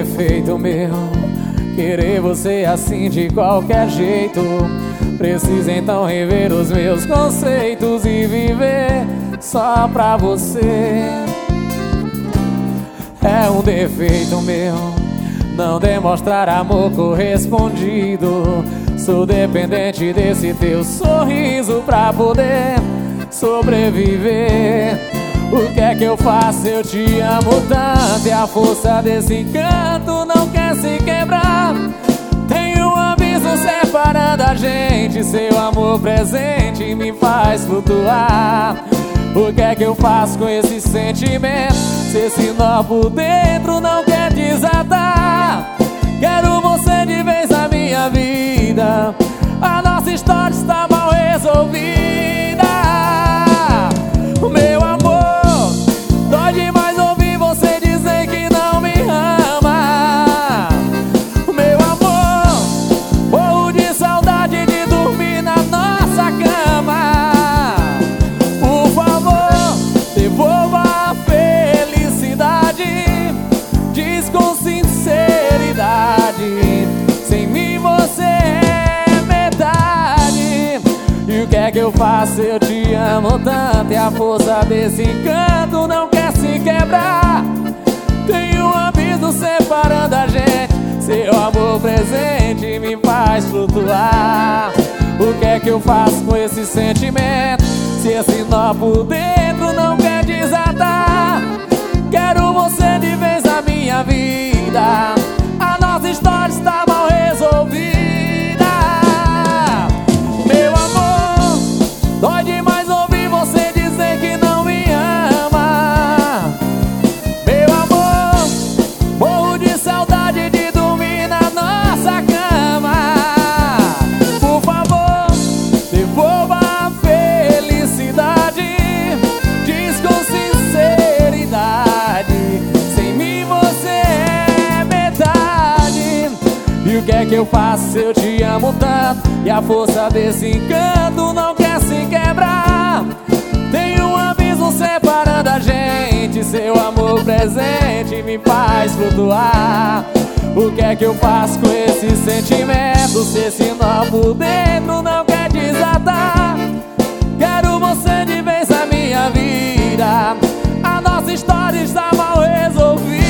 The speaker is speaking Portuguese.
defeito meu querer você assim de qualquer jeito. Preciso então rever os meus conceitos e viver só pra você. É um defeito meu não demonstrar amor correspondido. Sou dependente desse teu sorriso pra poder sobreviver. O que é que eu faço? Eu te amo tanto e a força desse encanto não quer se quebrar. Tem um abismo separando a gente, seu amor presente me faz flutuar. O que é que eu faço com esse sentimento? Se esse nó por dentro não quer desatar. Quero você de vez na minha vida. A nossa história está mal resolvida. Meu amor, dói demais ouvir você dizer que não me ama. Meu amor, morro de saudade de dormir na nossa cama. Por favor, devolva a felicidade. Diz com sinceridade, sem mim você é metade. E o que é que eu faço? Eu te amo tanto e a força desse encanto não quer se quebrar. Tem um abismo separando a gente, seu amor presente me faz flutuar. O que é que eu faço com esse sentimento? Se esse nó por dentro não quer desatar. Quero você de vez na minha vida. A nossa história está mal resolvida. Meu amor, dói demais ouvir você dizer que não me ama. Meu amor, morro de saudade de dormir na nossa cama. Por favor, devolva a felicidade. Diz com sinceridade, sem mim você é metade. E o que é que eu faço? Eu te amo tanto e a força desse encanto não quer se quebrar. Tem um abismo separando a gente, seu amor presente me faz flutuar. O que é que eu faço com esse sentimento? Se esse nó por dentro não quer desatar. Quero você de vez na minha vida. A nossa história está mal resolvida.